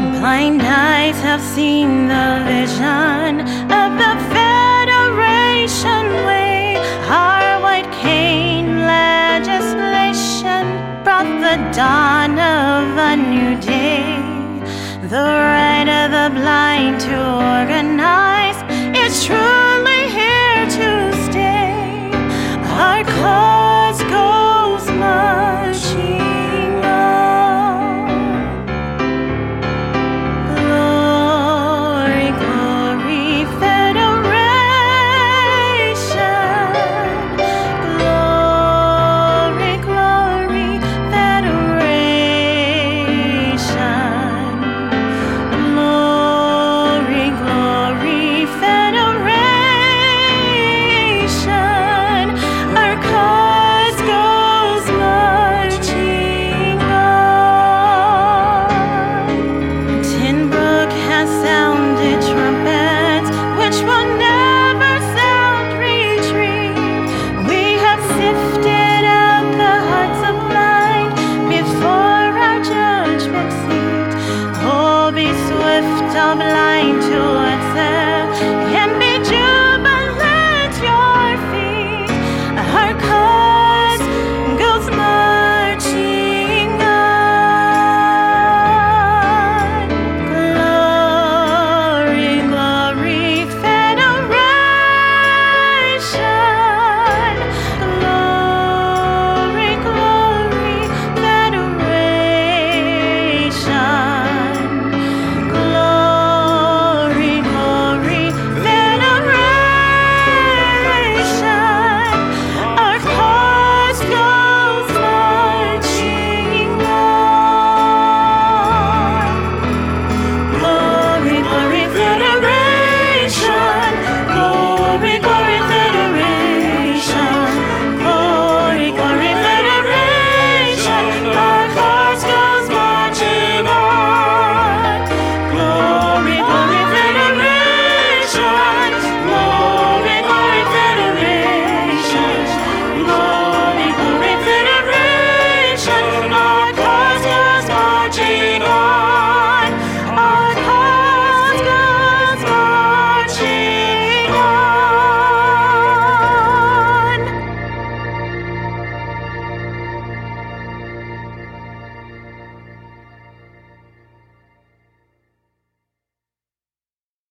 Blind eyes have seen the vision of the Federation Way. Our white cane legislation brought the dawn of a new day. The right of the blind to organize is truly here to stay. Our cause goes marching on. Glory, glory, Federation. Glory, glory, Federation. Glory, glory, Federation. Our cause goes marching on. Tin Brook has sounded trumpets which will never sound retreat. We have sifted out the hearts of blind before our judgment seat. Oh, be swift, O blind, to